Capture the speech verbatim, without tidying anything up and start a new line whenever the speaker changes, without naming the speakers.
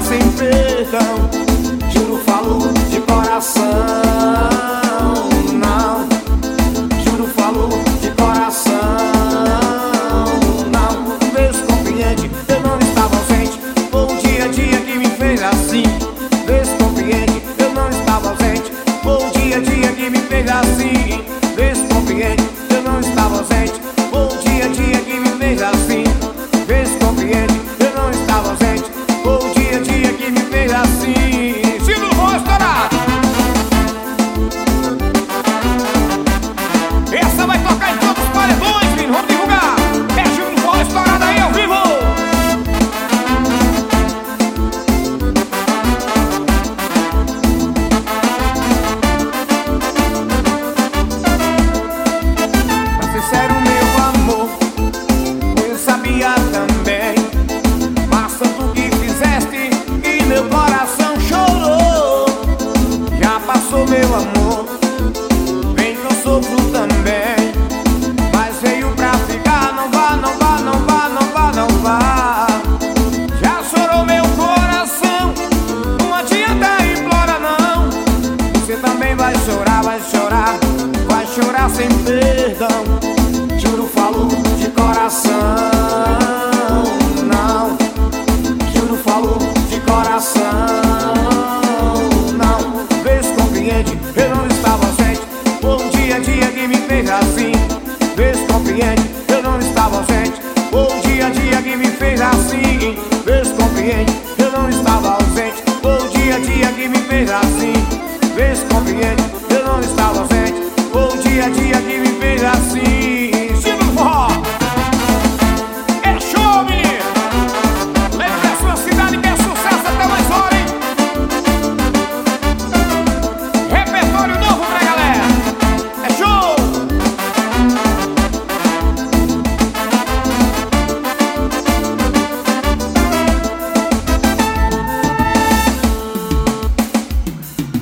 sem perdão. Juro, falo de coração. Não, juro, falo de coração. Não, descompreende, eu não estava ausente. Foi o dia a dia que me fez assim. Descompreende, eu não estava ausente. Foi o dia a dia que me fez assim. Descompreende, eu não estava ausente. Foi o dia a dia que me fez assim. Descompreende, eu não estava ausente. Foi o dia a dia que me fez assim. Símbolo, vou estourar. Essa vai tocar em todos os paredões, menino. Vamos divulgar. É Símbolo, vou estourar daí ao vivo. Sincero, meu amor, eu sabia também. Mas tanto que fizeste e meu coração chorou. Já passou, meu amor, bem que eu sofro também. Mas veio pra ficar, não vá, não vá, não vá, não vá, não vá. Já chorou meu coração, não adianta implorar não. Você também vai chorar, vai chorar, vai chorar sem perdão. Juro, falo de coração. Não, juro, falo de coração. Não, vês, compreende, eu não estava ausente. Foi um dia a dia que me fez assim. Vês, compreende, eu não estava ausente. Foi um dia a dia que me fez assim. Vês, compreende, eu não estava ausente. Foi um dia a dia que me fez assim. Vês, compreende, eu não estava ausente. Foi um dia a dia que me fez assim.